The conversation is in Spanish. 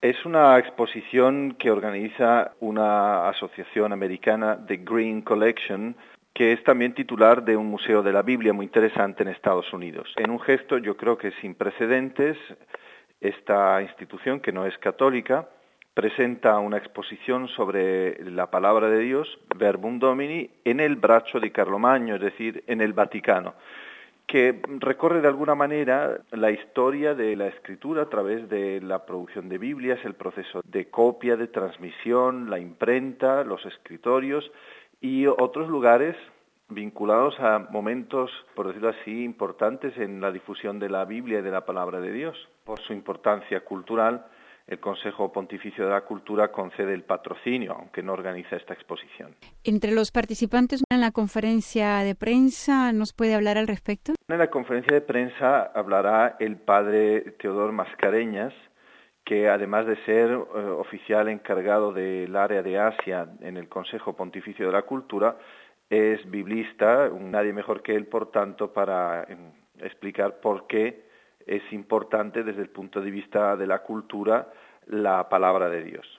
Es una exposición que organiza una asociación americana, The Green Collection, que es también titular de un museo de la Biblia muy interesante en Estados Unidos. En un gesto yo creo que sin precedentes, esta institución, que no es católica, presenta una exposición sobre la palabra de Dios, Verbum Domini, en el Braccio di Carlomagno, es decir, en el Vaticano, que recorre de alguna manera la historia de la escritura a través de la producción de Biblias, el proceso de copia, de transmisión, la imprenta, los escritorios y otros lugares vinculados a momentos, por decirlo así, importantes en la difusión de la Biblia y de la palabra de Dios. Por su importancia cultural, el Consejo Pontificio de la Cultura concede el patrocinio, aunque no organiza esta exposición. Entre los participantes en la conferencia de prensa, ¿nos puede hablar al respecto? En la conferencia de prensa hablará el padre Teodor Mascareñas, que además de ser oficial encargado del área de Asia en el Consejo Pontificio de la Cultura, es biblista, nadie mejor que él, por tanto, para explicar por qué es importante desde el punto de vista de la cultura la palabra de Dios.